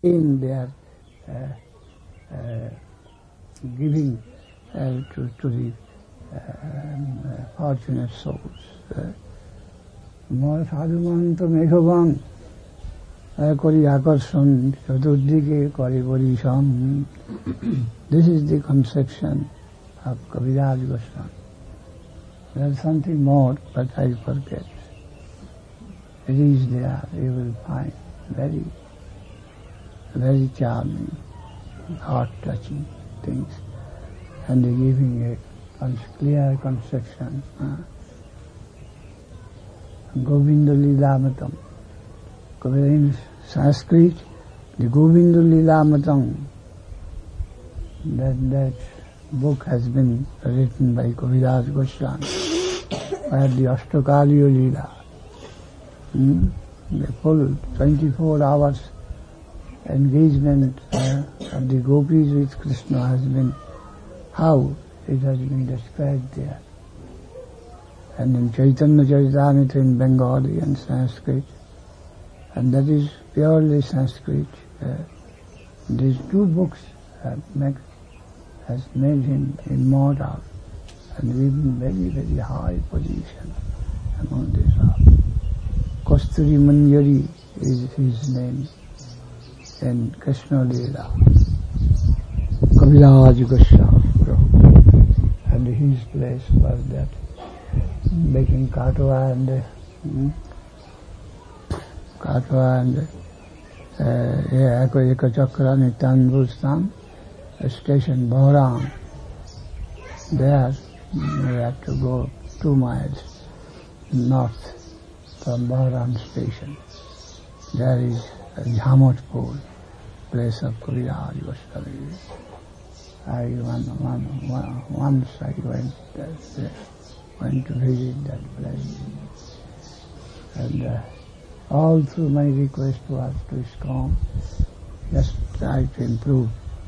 in their giving to the fortunate souls. More sadhumanto meghavan kori akarsan chaturdike kori parisham. This is the conception of Kaviraj Goswami. There is something more, but I forget. It is there, you will find very, very charming, heart-touching things, and giving a clear conception. Govinda Lilamatam. In Sanskrit, the Govinda Lilamatam, that book has been written by Kaviraj Goswami, where the Ashtakaliya Lila, the full 24 hours engagement of the gopis with Krishna has been, how it has been described there. And in Chaitanya Charitamrita in Bengali and Sanskrit, and that is purely Sanskrit. These two books has made him immortal and given very, very high position among these all. Kasturi Manjari is his name in Krishna Lila. Kaviraj Goswami. And his place was that making Katwa and Ekachakra Nitanbustan station Bharan. There we have to go 2 miles north from Bharan station. There is Jhamatpur, place of Kaviraj Goswami. Once I went to visit that place. And all through my request was to ISKCON, just try to improve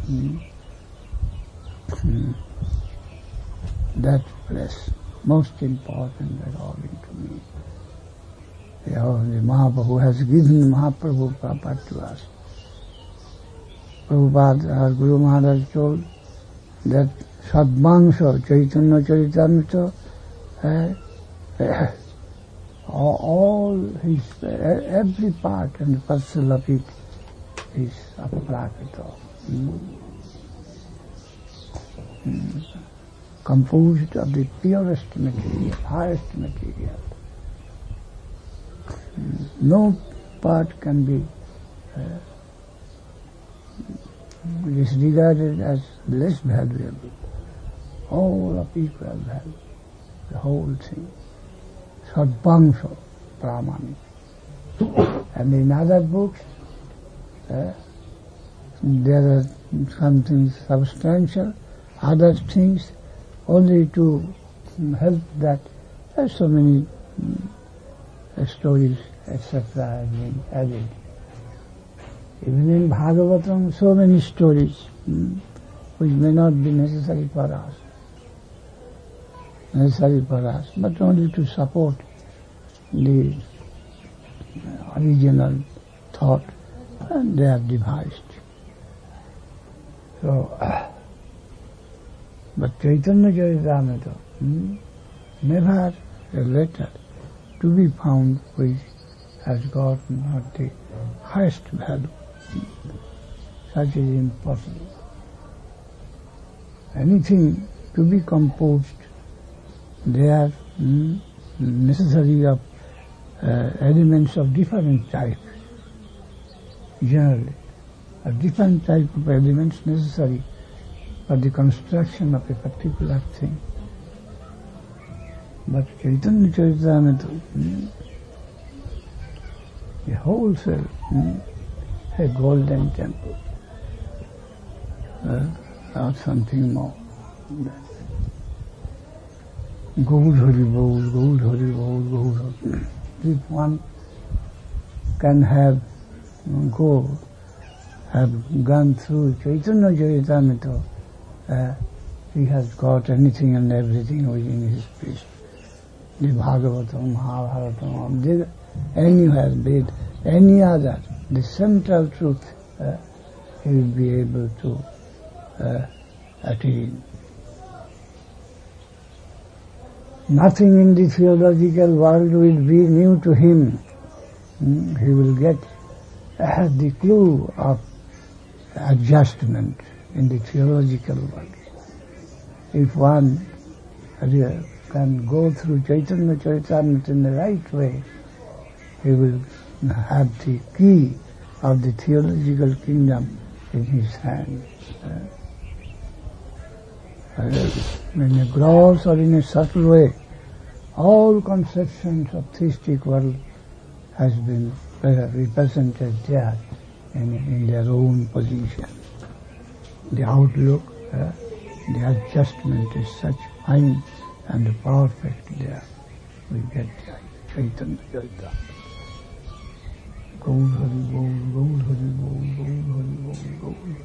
that place, most important according to me. The Mahaprabhu has given Mahaprabhu Prabhupada to us. Prabhupada, our Guru Maharaj told that Sadvangsha Chaitanya Charitamrita, all his, every part and parcel of it is Aprakita. Composed of the purest material, highest material. No part can be disregarded as less valuable. All of equal value, the whole thing. Sadvangsha Pramani. And in other books, there are something substantial, other things only to help that. There are so many stories, etc. have been added. Even in Bhagavatam, so many stories which may not be necessary for us, but only to support the original thought, and they are devised. So, but Chaitanya Charitamrita, never a letter to be found which has got not the highest value. Such is impossible. Anything to be composed, they are necessary of elements of different type. Generally, a different type of elements necessary for the construction of a particular thing. But Chaitanya Charitamrita, a wholesale, a golden temple, or something more. Gaud Hari Bol, Gaud Hari Bol, Gaud Hari. If one can have gone through Chaitanya Charitamrita, he has got anything and everything within his speech. The Bhagavatam, Mahabharatam, anywhere, be it any other, the central truth he will be able to attain. Nothing in the theological world will be new to him. He will get the clue of adjustment in the theological world. If one can go through Chaitanya Charitamrita in the right way, he will have the key of the theological kingdom in his hand. In a gross or in a subtle way, all conceptions of theistic world has been represented there in their own position. The outlook, the adjustment is such fine and perfect there. We get Chaitanya Charita. Gaur Hari Bol, Gaur Hari Bol, Gaur Hari Bol, Gaur Hari Bol.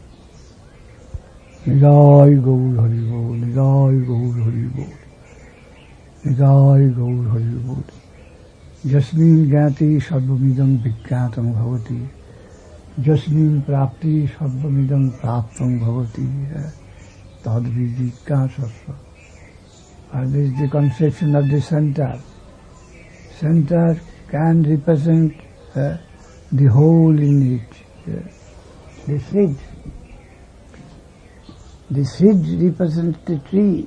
Nidai Gaur Hari Bol, Nidai Gaur Hari Bol, Nidai Gaur Hari Bol. Jasmin Gyati Sarvamidam Vikyatam Bhavati, Jasmin Prapti Sarvamidam Praptam Bhavati, Tadvidika Sasva. And this is the conception of the center. Center can represent the whole in it, the seed. The seed represents the tree.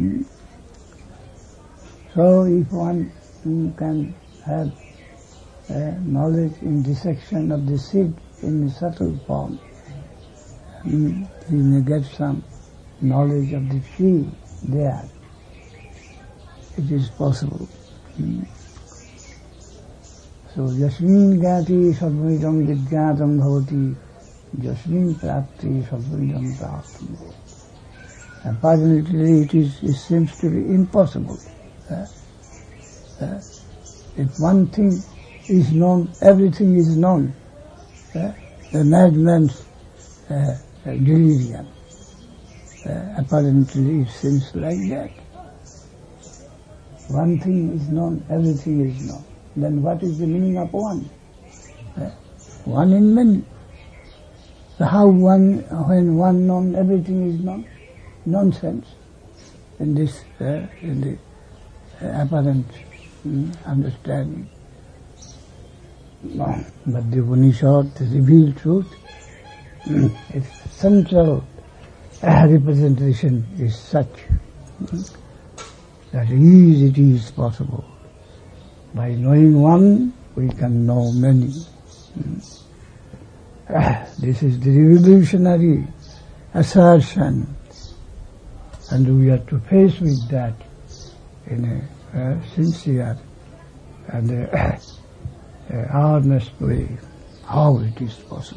So if one can have knowledge in dissection of the seed in a subtle form, he may get some knowledge of the tree there. It is possible. So, Jasmin Gyati Sarvamidam Vidyatam Bhavati, Jasmin Prapti Sarvamidam Praptam Bhavati. Apparently it seems to be impossible. If one thing is known, everything is known. The madman's delirium. Apparently it seems like that. One thing is known, everything is known. Then what is the meaning of one? One in many. So how when one known, everything is known? Nonsense. In this, in the apparent understanding. No. But the Upanishad, the revealed truth, its central representation is such that it is possible. By knowing one, we can know many. This is the revolutionary assertion, and we are to face with that in a sincere and earnest way, how it is possible.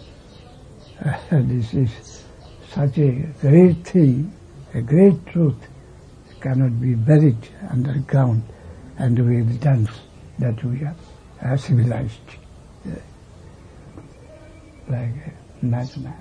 This is such a great thing, a great truth, cannot be buried underground, and we have done that we are civilized, like a madman.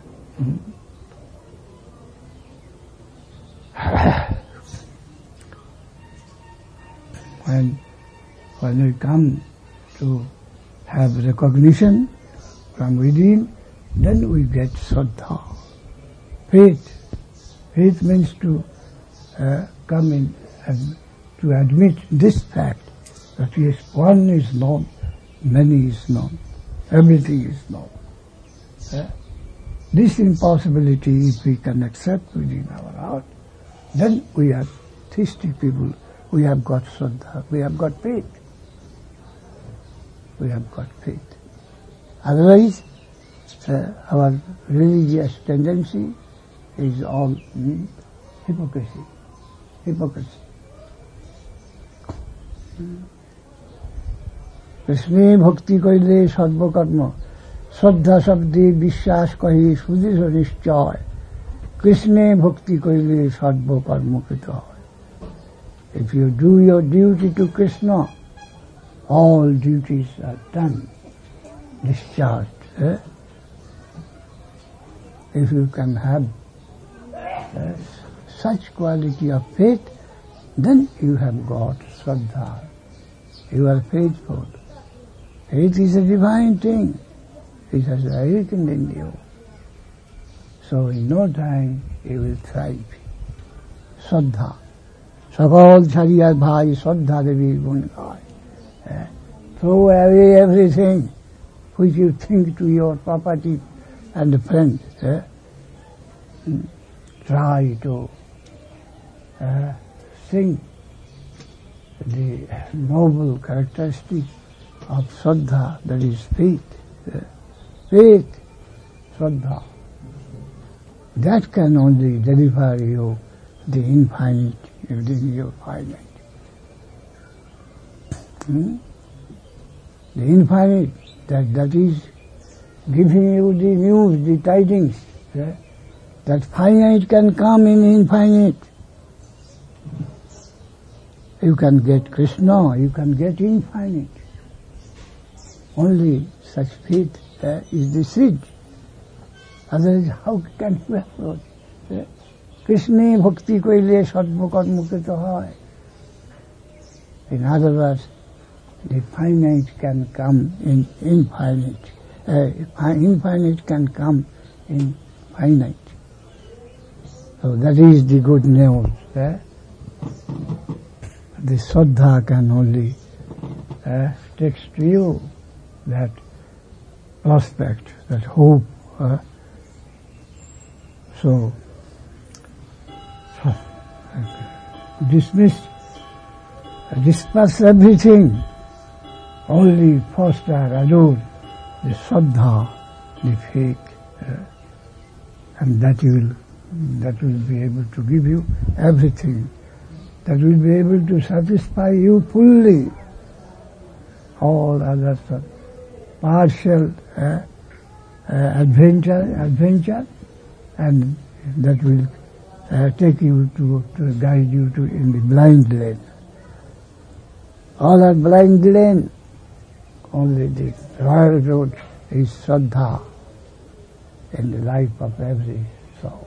When we come to have recognition from within, then we get Shraddha, faith. Faith means to come in and to admit this fact that yes, one is known, many is known, everything is known. This impossibility, if we can accept within our heart, then we are theistic people. We have got Shraddha, we have got faith. We have got faith. Otherwise, our religious tendency is all hypocrisy. Krishna bhakti kaile sarva karma, Shraddha sabdi vishwas kahi sudhira nishchay. Krishna bhakti kaile sarva karma krita. If you do your duty to Krishna, all duties are done, discharged. If you can have such quality of faith, then you have got Shraddha. You are faithful. Faith is a divine thing. it has awakened in you. So in no time you will thrive. Shraddha. Sakal Chariya Bhai Shraddha Devi Gungai. Throw away everything which you think to your property and friends. Try to sing the noble characteristic of Shraddha, that is faith. Faith, Shraddha. That can only deliver you the infinite within your finite. The infinite, that is giving you the news, the tidings, that finite can come in infinite. You can get Krishna, you can get infinite. Only such faith is the seed. Otherwise, how can you approach? Krishna bhakti koile sadmukhat mukita hoy. In other words, the finite can come in infinite. Infinite can come in finite. So that is the good news. The Shraddha can only takes to you that prospect, that hope. So disperse everything, only foster, adore the Shraddha, the faith, and that will be able to give you everything, that will be able to satisfy you fully. All other partial adventure, and that will take you to guide you to in the blind lane. All are blind lane. Only the royal road is Shraddha in the life of every soul.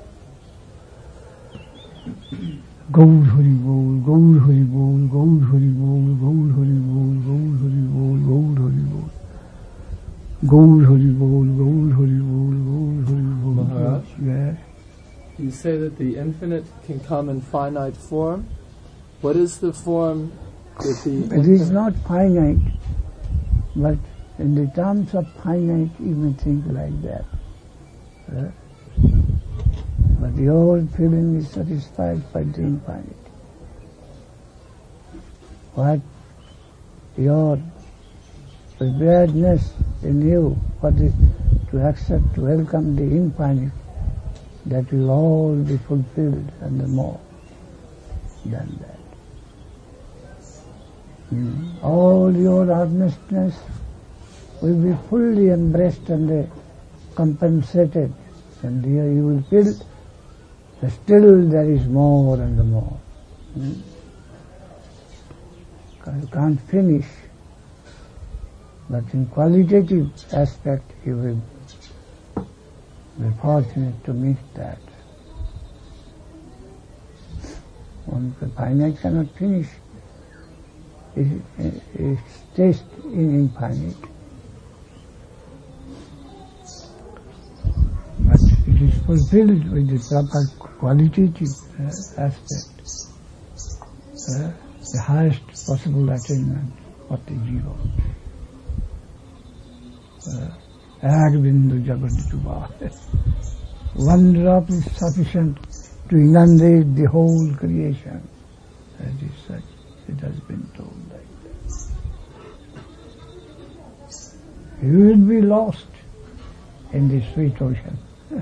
Gaur Hari Bol, Gaur Hari Bol, Gaur Hari Bol, Gaur Hari Bol, Gaur Hari Bol, Gaur Hari Bol. Gaur Hari Bol, Gaur Hari Bol, Gaur Hari Bol. Maharaj, yes. You say that the infinite can come in finite form. What is the form that the It is not finite, but in the terms of finite you may think like that. But your feeling is satisfied by the infinite. What your preparedness in you, what is to accept, to welcome the infinite, that will all be fulfilled and more than that. All your earnestness will be fully embraced and compensated, and here you will feel that still there is more and more. You can't finish, but in qualitative aspect you will be fortunate to meet that. One finite cannot finish its taste in infinite. But it is fulfilled with the proper qualitative aspect. The highest possible attainment of the jiva. Ag bindu jagadituva. One drop is sufficient to inundate the whole creation. That is such. It has been told like that. You will be lost in the sweet ocean.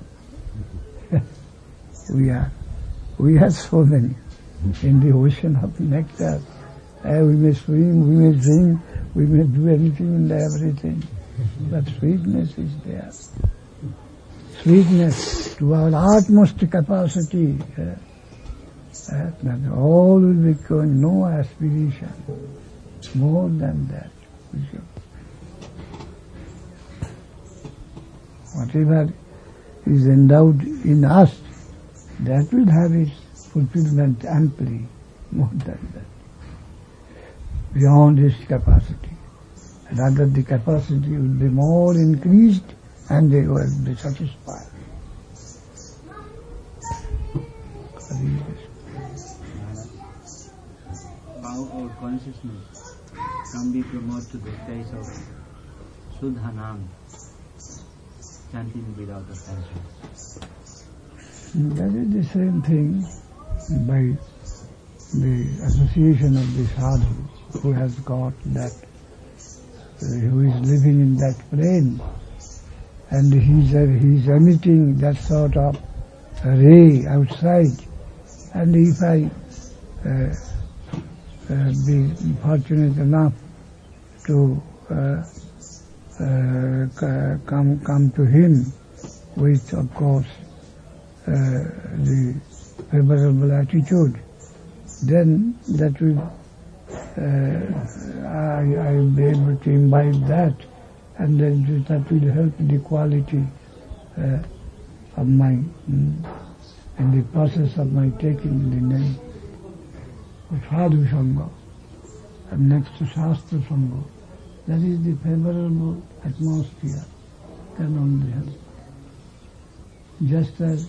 We are so many in the ocean of nectar. We may swim, we may drink, we may do anything and everything, but sweetness is there. Sweetness to our utmost capacity. That all will be going, no aspiration, more than that. Whatever is endowed in us, that will have its fulfillment amply, more than that, beyond its capacity. Rather the capacity will be more increased and they will be satisfied. How our consciousness can be promoted to the stage of Sudhanam, chanting without offense. That is the same thing by the association of the sadhu who has got that, who is living in that plane, and he is emitting that sort of ray outside. And if I be fortunate enough to come to him with, of course, the favorable attitude, then that will I will be able to imbibe that, and then that will help the quality of my in the process of my taking the name of Sadhu Sangha, and next to Shastra Sangha. That is the favorable atmosphere can only help. Just as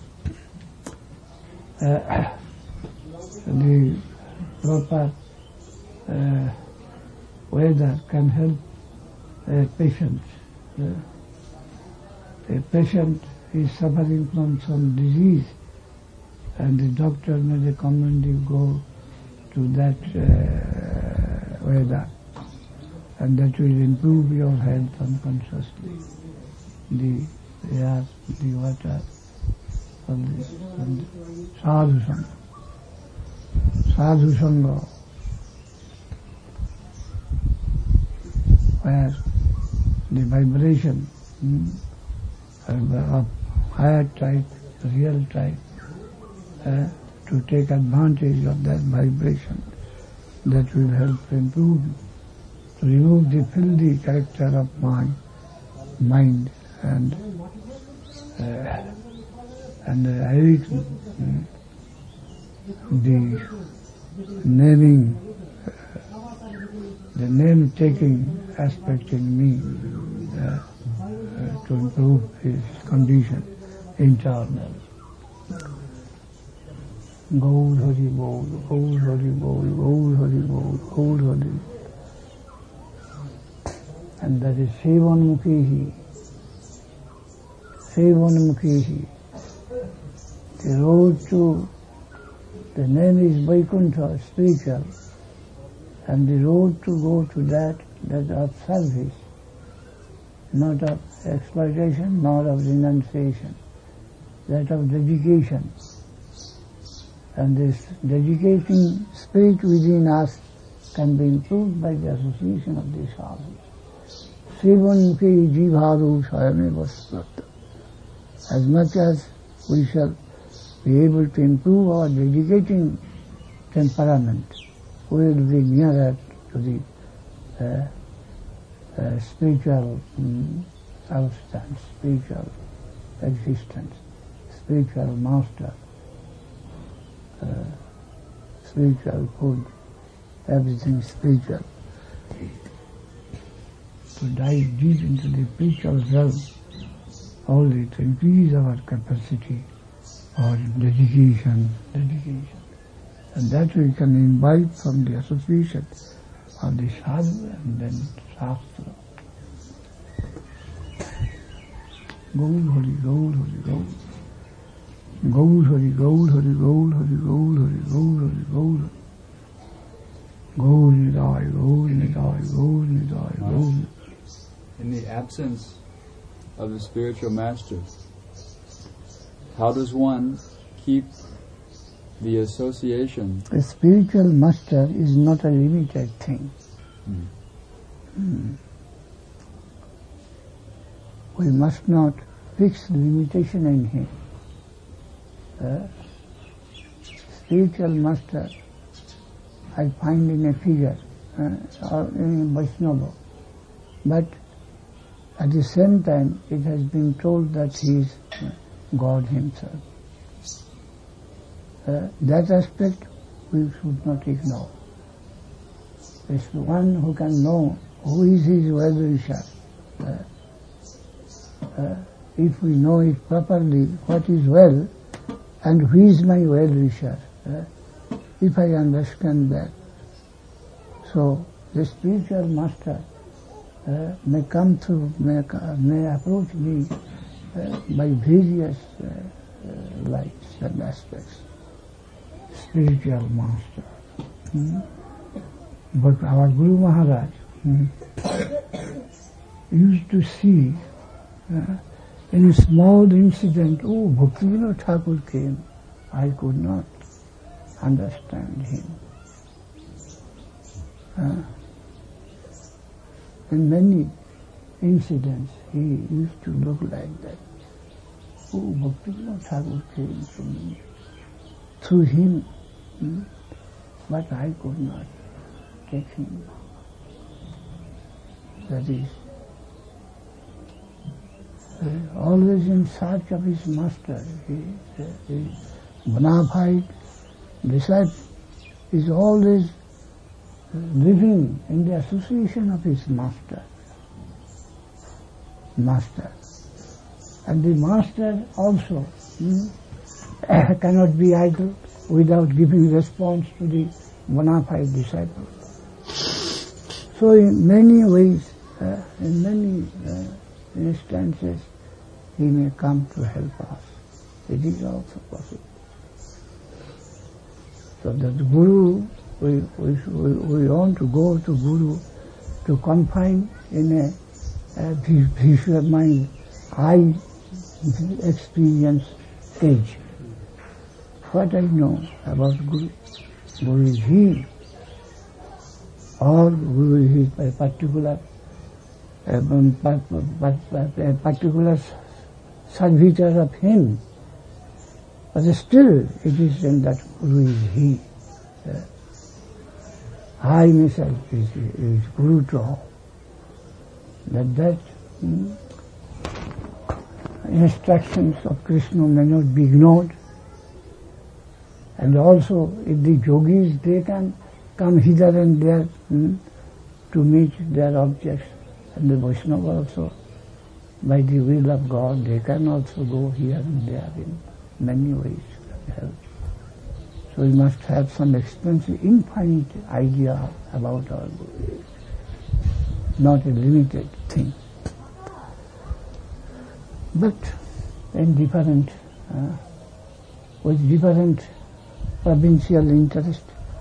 the proper weather can help a patient. A patient is suffering from some disease, and the doctor may recommend you go to that weather, and that will improve your health unconsciously. The air, the water, and the Sadhu Sangha. Sadhu Sangha, where the vibration of higher type, real type, to take advantage of that vibration, that will help improve, to remove the filthy character of mind and the naming, the name-taking aspect in me to improve his condition internal. Gaur Hari Bol, Gaur Hari Bol, Gaur Hari Bol, Gaur Hari. And that is Sevanmukhi. Sevanmukhi. The road to, the name is Vaikuntha, spiritual, and the road to go to that of service, not of exploitation, not of renunciation, that of dedication. And this dedicating spirit within us can be improved by the association of these sadhus. Sevanmukhi jivhadu swayameva sprata. As much as we shall be able to improve our dedicating temperament, we will be nearer to the spiritual substance, spiritual existence, spiritual master, spiritual food, everything spiritual. To dive deep into the spiritual realm, only to increase our capacity for dedication. And that we can imbibe from the association of the sadhu and then Shastra. Gaur Hari, Gaur Hari, Gaur. Gaur Hari, Gaur Hari, Gaur Hari, Gaur Hari, Gaur Hari, Gaur Hari. Gaur Nidai, Gaur Nidai, Gaur Nidai, Gaur. In the absence of the spiritual master, how does one keep the association? A spiritual master is not a limited thing. We must not fix limitation in him. Spiritual master I find in a figure or in a Vaishnava, but at the same time it has been told that he is God himself. That aspect we should not ignore. It's one who can know who is his well-wisher, if we know it properly, what is well, and who is my well-wisher, if I understand that. So the spiritual master may come through, may approach me by various lights and aspects. Spiritual master. But our Guru Maharaj used to see in a small incident, Bhaktivinoda Thakur came. I could not understand him. In many incidents, he used to look like that. Bhaktivinoda Thakur came to me. Through him, but I could not take him. That is, always in search of his master. His bona fide disciple is always living in the association of his master. And the master also cannot be idle without giving response to the bona fide disciple. So in many ways, in many instances, he may come to help us. It is also possible. So that Guru, we want to go to Guru to confine in a visual mind, high experience age. What I know about Guru, Guru is he, or Guru is his particular servitor of him. But still it is in that Guru is he. I myself is Guru to all. That instructions of Krishna may not be ignored. And also, if the yogis, they can come hither and there to meet their objects, and the Vaishnava also, by the will of God, they can also go here and there in many ways to help. So we must have some extensive, infinite idea about our Guru, not a limited thing. But in different, with different provincial interest,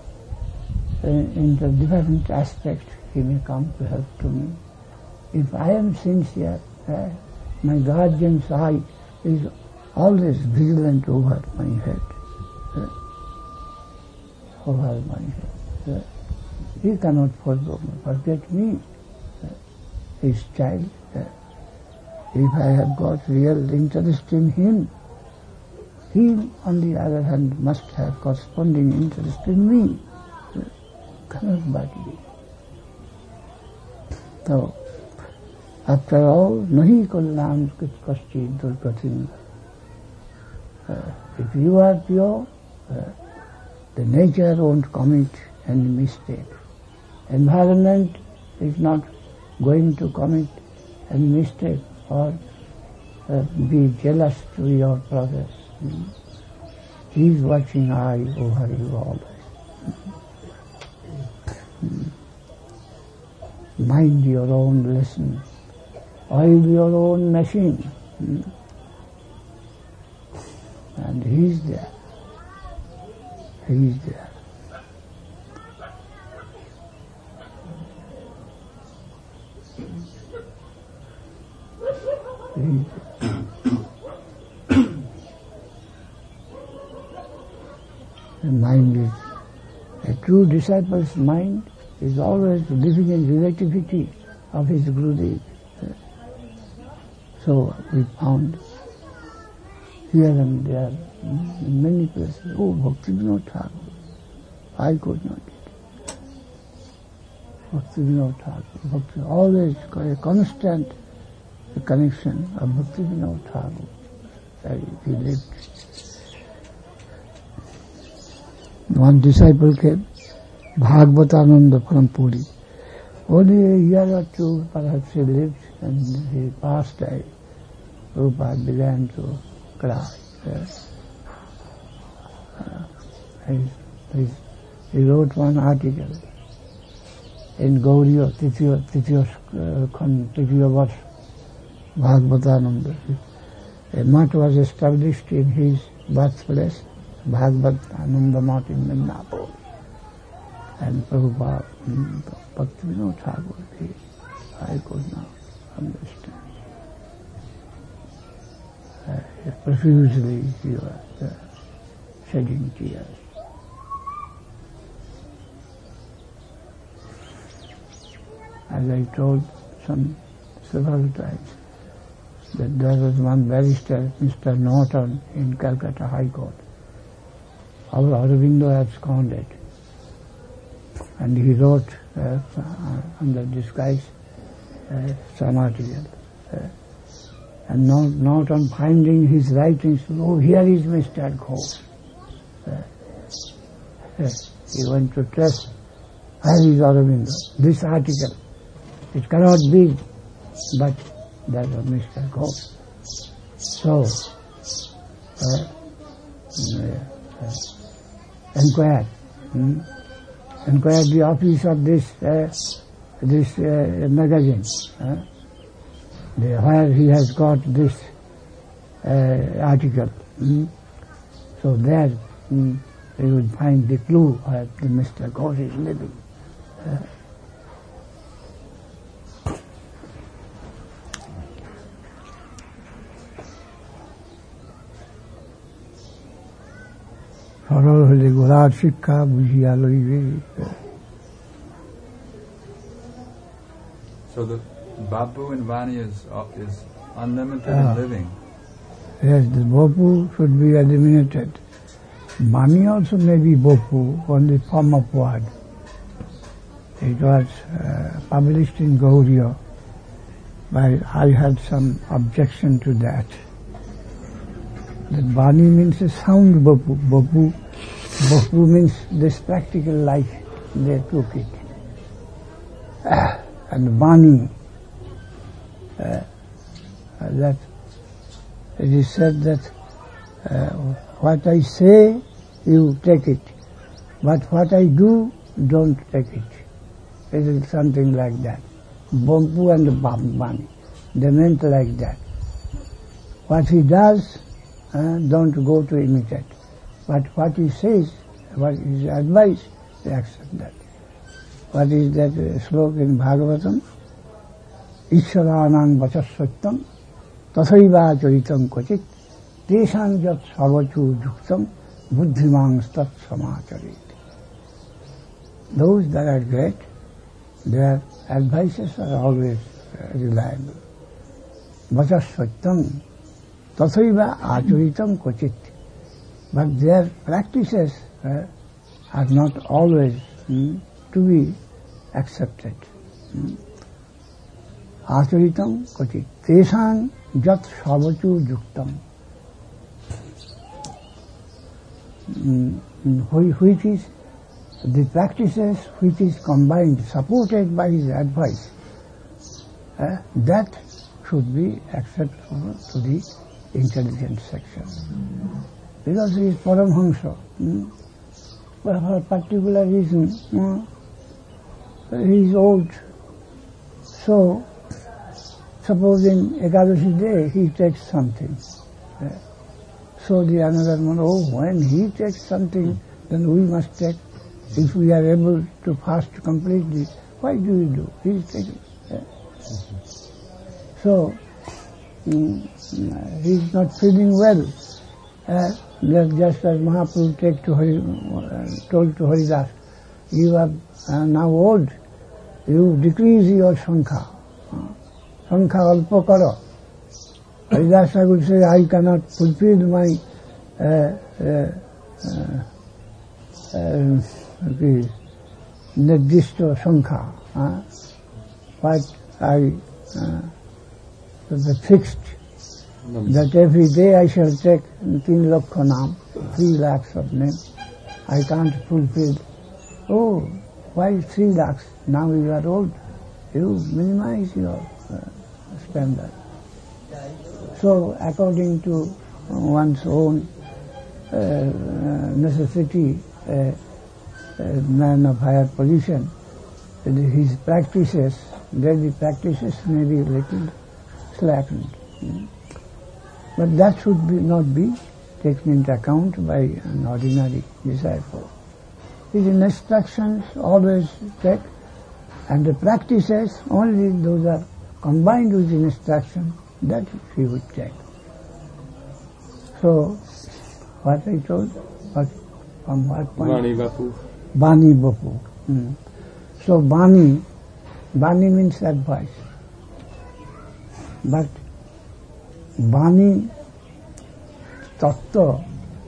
in the different aspects, he may come to help to me. If I am sincere, my guardian's eye is always vigilant over my head. Over my head. He cannot forget me, his child. If I have got real interest in him, he, on the other hand, must have corresponding interest in me. Cannot but be. So, after all, nahi kullam kaschid durgatin. If you are pure, the nature won't commit any mistake. Environment is not going to commit any mistake or be jealous to your progress. He is watching eye over you always. Mind your own lesson. Oil your own machine. And he is there. He is there. He is there. The mind is, a true disciple's mind is always living in relativity of his Gurudev. So we found here and there, in many places, Bhaktivinoda Thakur, I could not get it. Bhaktivinoda Thakur, always a constant connection of Bhaktivinoda Thakur. He lived. One disciple came, Bhagavatananda from Puri. Only a year or two perhaps he lived and he passed away. Prabhupada began to cry. He wrote one article in Gauriya, Titiya Varsh, Bhagavatananda. A mutt was established in his birthplace, Bhagavatananda Mutt in Midnapur. And Prabhupada, Bhaktivinoda Thakur, I could not understand. Profusely he was shedding tears. As I told several times, that there was one barrister, Mr. Norton, in Calcutta High Court. Our Aurobindo had scorned, and he wrote under disguise some article. And Norton, finding his writings, oh, here is Mr. Ghosh. He went to test, where is Aurobindo? This article, it cannot be, but that was Mr. Ghosh. So, inquired the office of this magazine, where he has got this article. So there you will find the clue where Mr. Ghosh is living. সরল হলে গোড়ার শিক্ষা বুঝিয়া লইবে. So the Bapu and Vani is unlimited in living. Yes, the Bapu should be eliminated. Vani also may be Bapu on the form of word. It was published in Gauriya, but I had some objection to that. That Vani means a sound Bapu. Bapu means this practical life, they took it. And Vani, that it is said that what I say, you take it, but what I do, don't take it. It is something like that. Bapu and Vani, they meant like that. What he does, don't go to imitate. But what he says, what is advice, they accept that. What is that sloka in Bhagavatam? Ishvaranang vachasvattam tathaiva charitam kvachit tesang jat sarvachu yuktam buddhimang stat samacharit. Those that are great, their advices are always reliable. Vachasvattam tathaiva acharitam kvachit. But their practices are not always to be accepted. Acharitam kvachit. Tesang jat sarvachu yuktam. Which is the practices which is combined, supported by his advice, that should be acceptable to the intelligent section. Because he is Paramhamsa. But for a particular reason, he is old. So, suppose in Ekadashi day he takes something. So the another one, when he takes something, then we must take. If we are able to fast completely, why do we do? He is taking. So, he is not feeling well. Just as Mahaprabhu told to Haridas, you are now old, you decrease your sankha. Sankha alpa karo. Haridas Thakur say, I cannot fulfill my nirdishta sankha. But I fixed that every day I shall take 3 lakha naam, 3 lakhs of names. I can't fulfill. Oh, why 3 lakhs? Now you are old. You minimize your spender. So according to one's own necessity, a man of higher position, his practices, daily practices may be a little slackened. But that should not be taken into account by an ordinary disciple. His instructions always take, and the practices, only those are combined with instruction, that he would take. So, what I told, from what point? Bani Bapu. Bani Bapu. So Bani means advice. But Bani Tattva,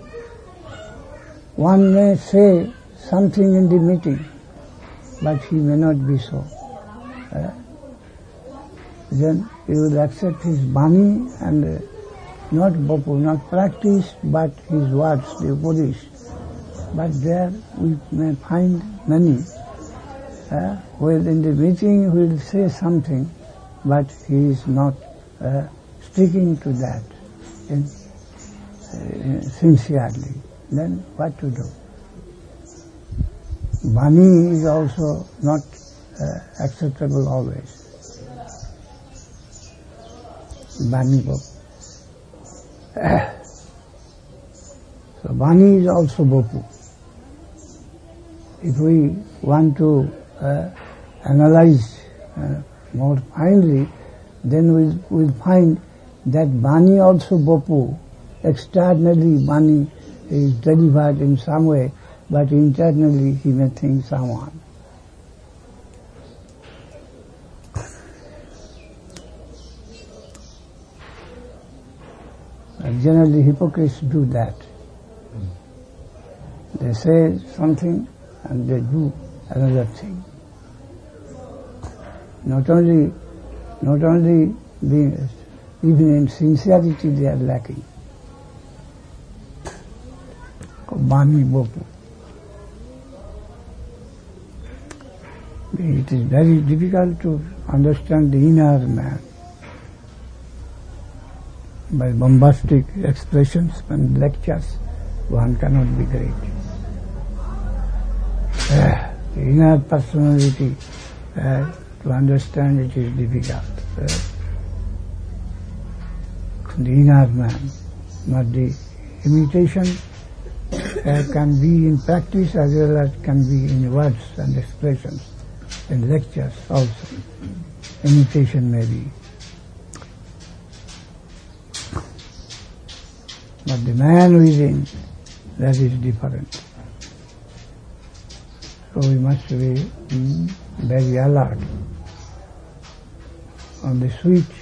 one may say something in the meeting, but he may not be so. Then you will accept his Bani and not Bapu, not practice, but his words, the Upadesh. But there we may find many where in the meeting he will say something, but he is not sticking to that sincerely. Then what to do? Bani is also not acceptable always. Bani Bapu. So Bani is also Bapu. If we want to analyze more finely, then we'll find that Bani also Bapu. Externally Bani is delivered in some way, but internally he may think someone. Generally hypocrites do that. They say something and they do another thing. Not only being, even in sincerity they are lacking. Bani Bapu. It is very difficult to understand the inner man by bombastic expressions and lectures. One cannot be great. The inner personality, to understand it is difficult. The inner man, not the imitation, can be in practice as well as can be in words and expressions, in lectures also. Imitation may be. But the man within, that is different. So we must be very alert on the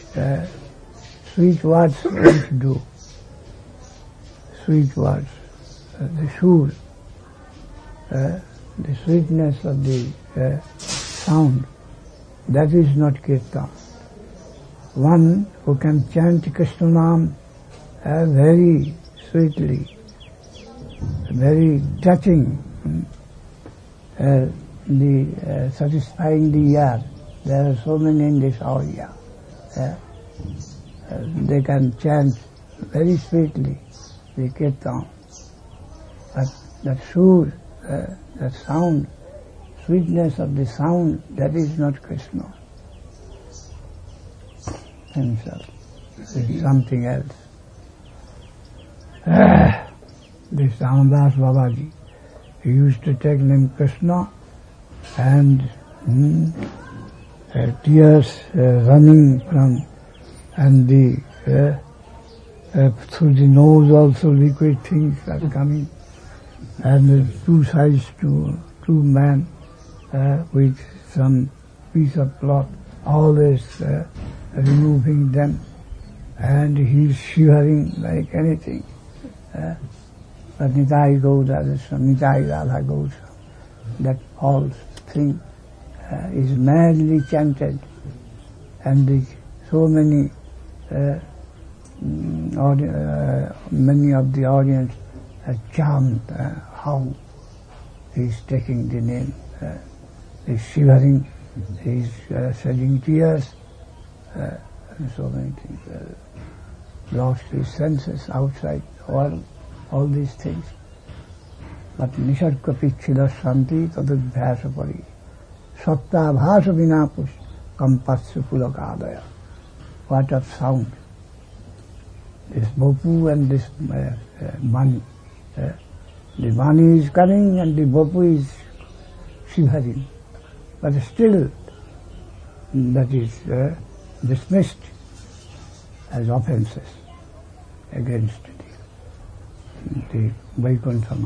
sweet words what do. Sweet words, the shur, the sweetness of the sound, that is not kirtan. One who can chant Krishna Nam very sweetly, very touching, satisfying the ear. There are so many in this area. They can chant very sweetly the kirtan. But that shur, that sound, sweetness of the sound, that is not Krishna himself. It is something else. This Ramadas Babaji, he used to take name Krishna and tears running from, and the through the nose also liquid things are coming, and two sides to two men with some piece of cloth, always removing them, and he is shivering like anything. But Nitai Gaura, Nitai Radha Gaura, that whole thing is madly chanted, and so many many of the audience chant how he is taking the name. He is shivering, he is shedding tears, and so many things. lost his senses outside world, all these things. But nisarga pichchila shanti tadudhyasa pari satta bhasa vinapush kampasya pulakadaya. What a sound! This Bopu and this Mani. The Mani is coming and the Bopu is shivering. But still that is dismissed as offenses against the Vaikuntha.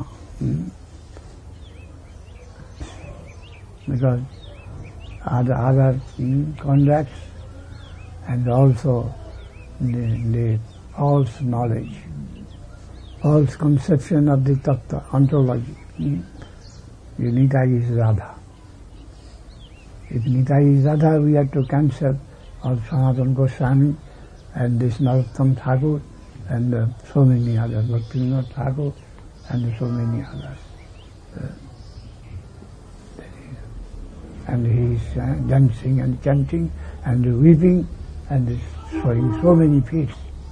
Because other contracts and also the false knowledge, false conception of the tattva, ontology. The Nitai is Radha. If Nitai is Radha, we have to cancel all Sanatana Goswami and this Narottam Thakur and so many others, Bhaktivinoda Thakur and so many others. And he is dancing and chanting and weeping and showing so many feats.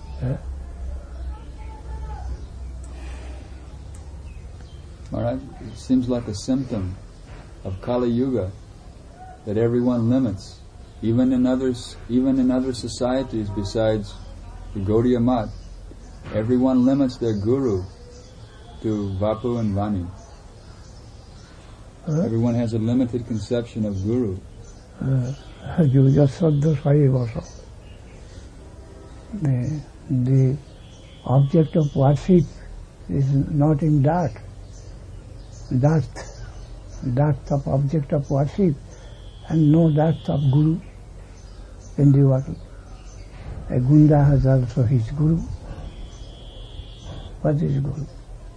Maharaj, it seems like a symptom of Kali Yuga that everyone limits, even in other societies besides the Gaudiya Math, everyone limits their guru to Vapu and Vani. Everyone has a limited conception of guru. You just said the Sahib also. The object of worship is not in that. That of object of worship and no that of guru in the world. A Gunda has also his guru. What is guru?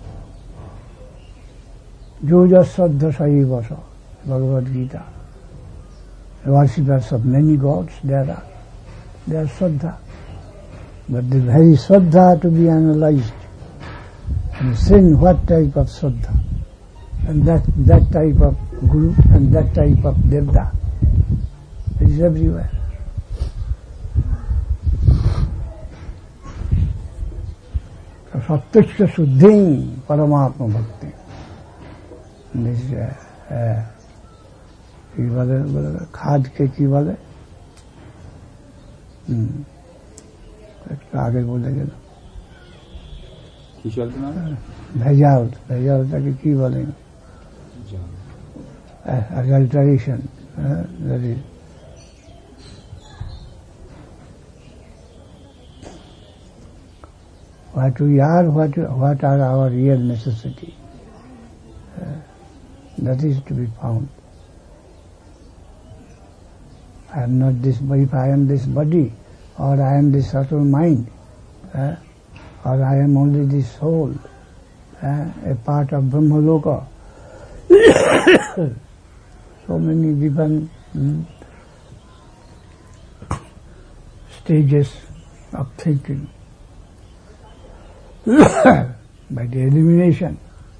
Joja Saddha Sahib also, Bhagavad Gita. Worshippers of many gods there are. They are Saddha. But the very Saddha to be analyzed and seen what type of Saddha. And that type of Guru and that type of Devda is everywhere. So Satyasya Suddhing Paramatma Bhakti. This কি বলে খাদকে কি বলে একটু আগে বলে গেল ভেজালটাকে কি বলে adulteration, that is what we are, what are our real necessity. That is to be found. I am not this body, if I am this body, or I am this subtle mind, or I am only this soul, a part of Brahmaloka. So many different stages of thinking. By the elimination.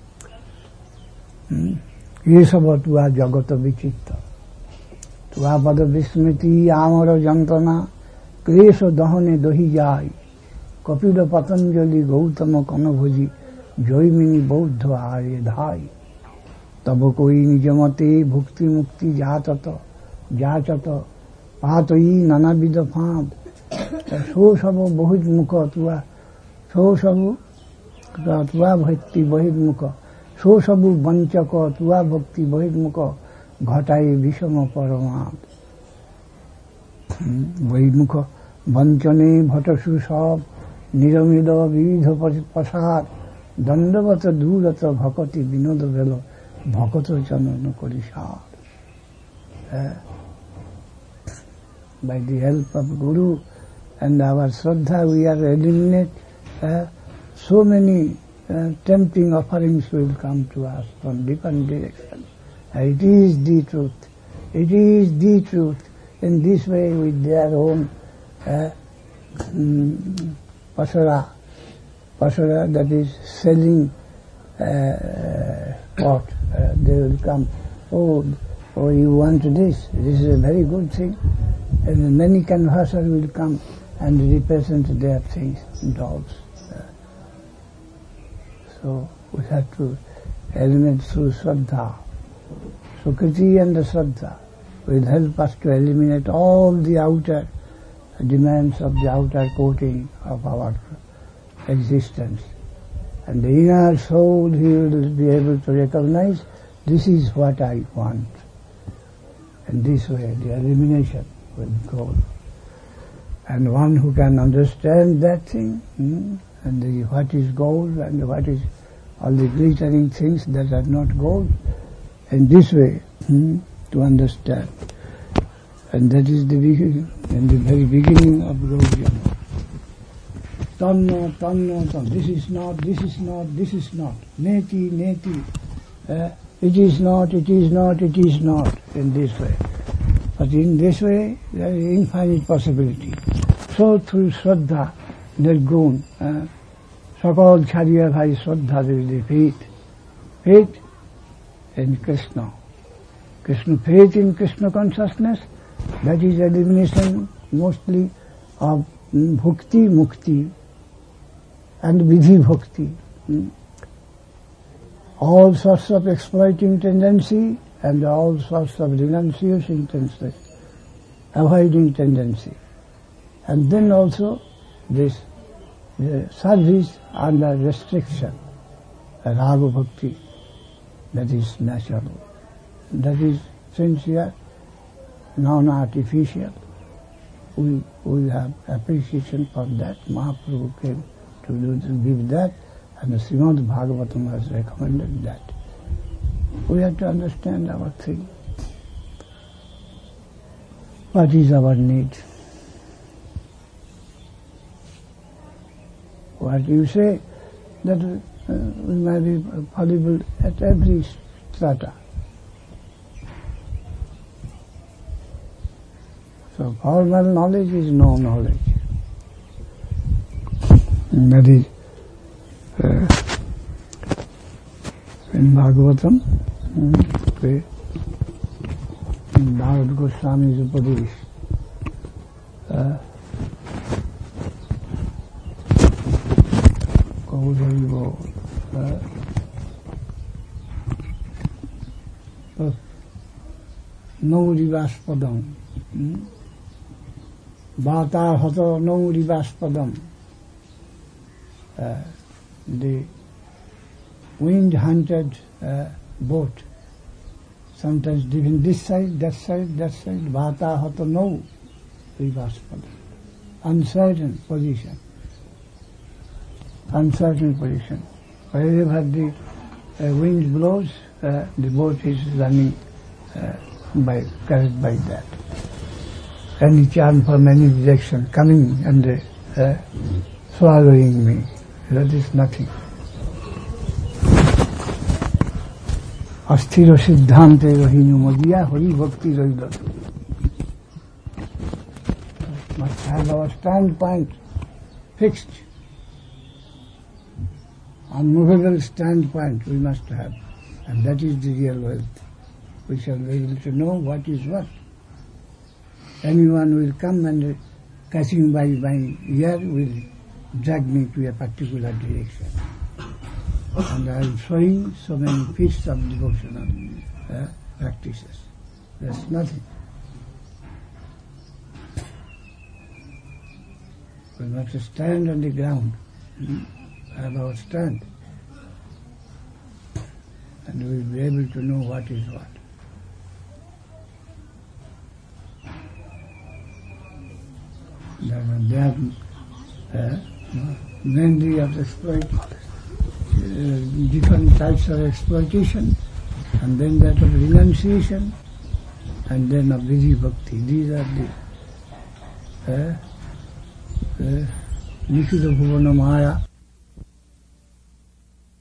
ये सब तुआ जगत विचित्र तुआ पद विस्मृति आमर जंत्रणा क्लेश दहने दही जाय कपिल पतंजलि गौतम कनभोजी जयमिनी बौद्ध आर्य धाय तब कोई निजमते भुक्ति मुक्ति जाचत पातई नानाविध फाँद सो सब बहिर्मुख तुआ सो सब तुआ भक्ति बहिर्मुख सो सबु वंचक तुआ भक्ति बहिर्मुख घटाई विषम परमाद बहिर्मुख वंचने भटसु सब निरमिल विविध प्रसाद दंडवत दूरत भकति विनोद भेल भकत चनन करिसार. By the help of Guru and our Shraddha we are eliminate so many tempting offerings will come to us from different directions. It is the truth. It is the truth. In this way, with their own pasara, that is selling pot, they will come. Oh, you want this? This is a very good thing. And many canvassers will come and represent their things, dolls. So we have to eliminate through Shraddha. Sukriti and the Shraddha will help us to eliminate all the outer demands of the outer coating of our existence. And the inner soul, he will be able to recognize, this is what I want. And this way the elimination will go. And one who can understand that thing, and what is gold and what is all the glittering things that are not gold, in this way to understand. And that is the beginning, and the very beginning of Gaudiya. Tanna, tanna, tanna. This is not, this is not, this is not. Neti, neti. It is not, it is not, it is not. In this way. But in this way, there is infinite possibility. So through Shraddha, Nirgun, Sakal Chariya Bhai Shraddha, there is the faith. Faith in Krishna. Faith in Krishna consciousness, that is elimination mostly of bhakti, mukti, and vidhi bhakti. All sorts of exploiting tendency and all sorts of renunciation tendency, avoiding tendency. And then also this service under restriction, raga bhakti, that is natural, that is sincere, non-artificial. We have appreciation for that. Mahaprabhu came to give that, and the Srimad Bhagavatam has recommended that. We have to understand our thing. What is our need? What you say, that we may be fallible at every strata. So formal knowledge is no knowledge. And that is in Bhagavatam, in Bhagavad Goswami's Upadesh, Naurivaspadam, Bhata Hato Naurivaspadam, the wind-hunted boat, sometimes driven this side, that side, that side, Bhata Hato Naurivaspadam, uncertain position. Uncertain position. Wherever the wind blows, the boat is running carried by that. Any chance from any direction coming and swallowing me, that is nothing. Asthira siddhante rahinu madiya hari bhakti rahila. Must have our standpoint fixed. Unmovable standpoint we must have, and that is the real wealth. We shall be able to know what is what. Anyone will come and catching by my ear will drag me to a particular direction. And I am showing so many feats of devotional practices. That's nothing. We must stand on the ground. Have our stand, and we will be able to know what is what. There are many of different types of exploitation, and then that of renunciation, and then of vidhi bhakti. These are the Nikhila Bhuvana Maya.